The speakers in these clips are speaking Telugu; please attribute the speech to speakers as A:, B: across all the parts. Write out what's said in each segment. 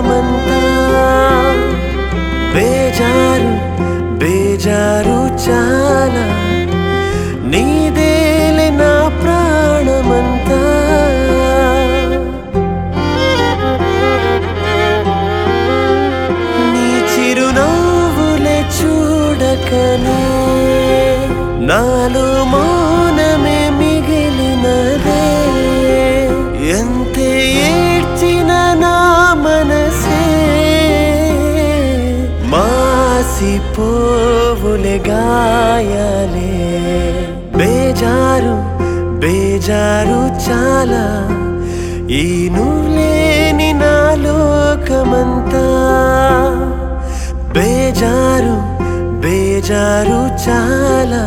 A: లోకమంతా బేజారు బేజారు చాలా నీదేలే నా ప్రాణమంతా నీ చిరునవ్వులే చూడకనే నాలో మౌనమే మిగిలినదే ఎంతే ఏడ్చిన నా మనసే మాసిపోవులే గాయాలే బేజారు బేజారు చాలా ఈ నువ్వులేని నా లోకమంతా బేజారు బేజారు చాలా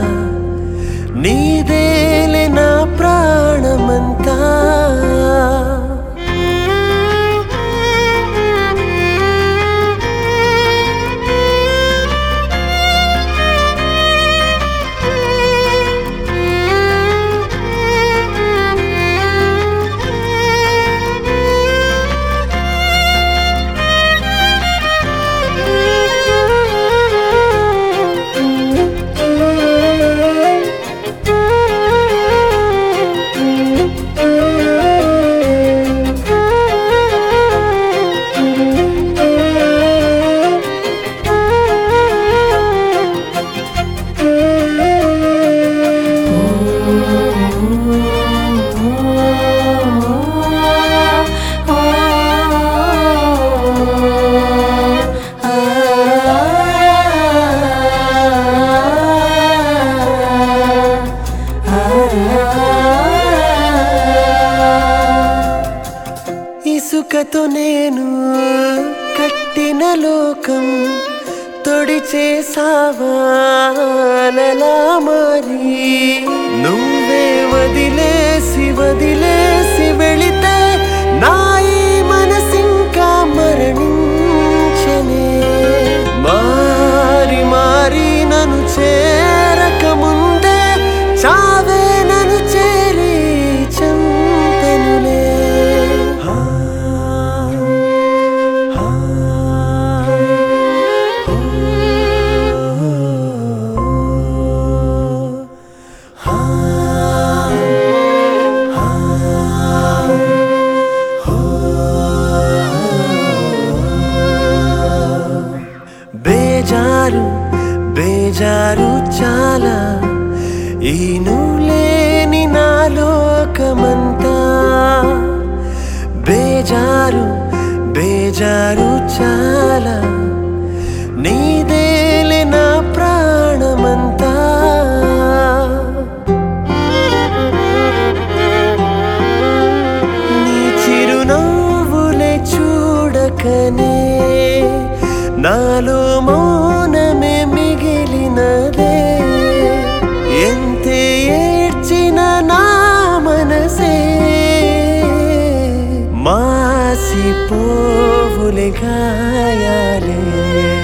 A: నీదేలే నా ప్రాణమంతా ఇసుకతో నేను కట్టిన లోకం తొడి చేసావానలా మరి నువ్వే వదిలేసి వదిలేసి వెళితే నా ఈ మనసింకా మరణించనే మారి మారి నన్ను చేరక ముందే చావే నన్ను చేరి చంపెనులే బేజారు బేజారు చాలా ఈ నువ్వులేని నా లోకమంతా బేజారు బేజారు చాలా నీదేలే నా ప్రాణమంతా నీ చిరునవ్వులే చూడకనే నాలో మౌనమే మిగిలినదే ఎంతే ఏడ్చిన నా మనసే మాసిపోవులే గాయాలే